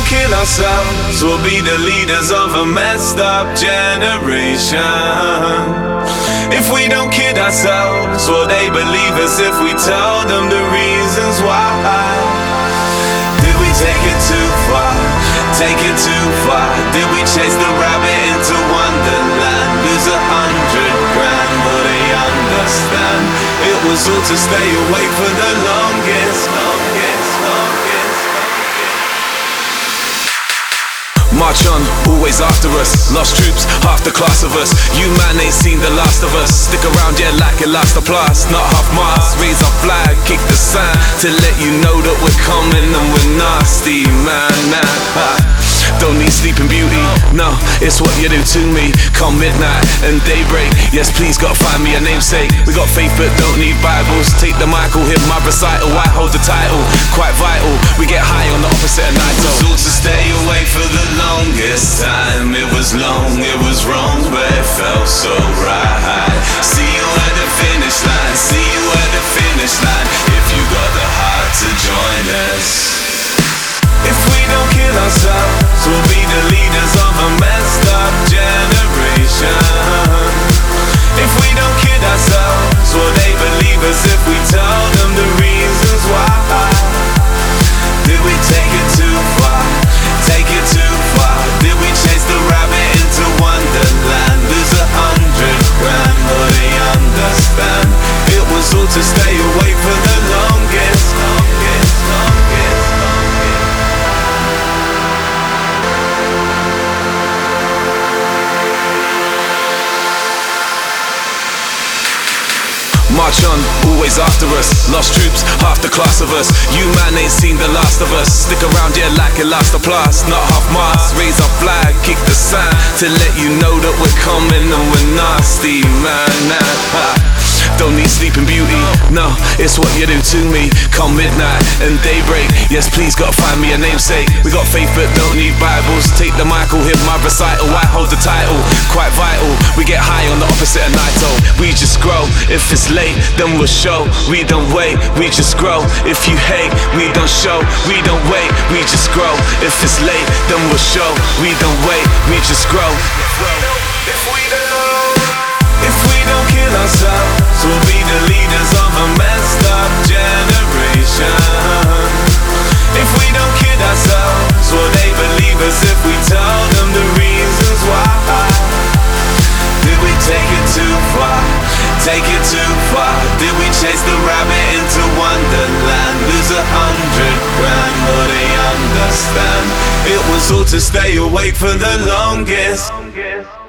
don't kill ourselves, we'll be the leaders of a messed up generation. If we don't kid ourselves, will they believe us if we tell them the reasons why? Did we take it too far? Take it too far? Did we chase the rabbit into Wonderland? Lose 100 grand, will they understand? It was all to stay awake for the longest. March on, always after us. Lost troops, half the class of us. You man ain't seen the last of us. Stick around, yeah, like it lasts the plus. Not half mast, raise our flag, kick the sand to let you know that we're coming and we're nasty, man. Don't need sleeping beauty, no, it's what you do to me. Come midnight and daybreak, yes please gotta find me a namesake. We got faith but don't need Bibles. Take the mic, hear my recital, I hold the title. Quite vital, we get high on the opposite of night. It was all to stay awake for the longest time. It was long, it was wrong, but it felt so right. See you at the finish line, see you at the finish line. If you got the heart to join us. If we don't kill ourselves, we'll be the leaders of a messed up generation. If we don't kid ourselves, will they believe us if we tell them the reasons why? Did we take it too far? Take it too far? Did we chase the rabbit into Wonderland? Lose 100 grand, will they understand? It was all to stay awake for the longest. March on, always after us. Lost troops, half the class of us. You man ain't seen the last of us. Stick around, yeah, like it lasts the plus. Not half mast, raise our flag, kick the sand to let you know that we're coming and we're nasty, man. Don't need sleeping beauty, no, it's what you do to me. Come midnight and daybreak, yes please gotta find me a namesake. We got faith but don't need Bibles. Take the mic, hear my recital, I hold the title. Quite vital, we get high on the opposite of Naito. We just grow, if it's late then we'll show. We don't wait, we just grow. If you hate, we don't show. We don't wait, we just grow. If it's late then we'll show. We don't wait, we just grow. If we don't kill ourselves, we'll be the leaders of a messed up generation. If we don't kid ourselves, will they believe us if we tell them the reasons why? Did we take it too far? Take it too far? Did we chase the rabbit into Wonderland? Lose 100 grand, will they understand? It was all to stay awake for the longest.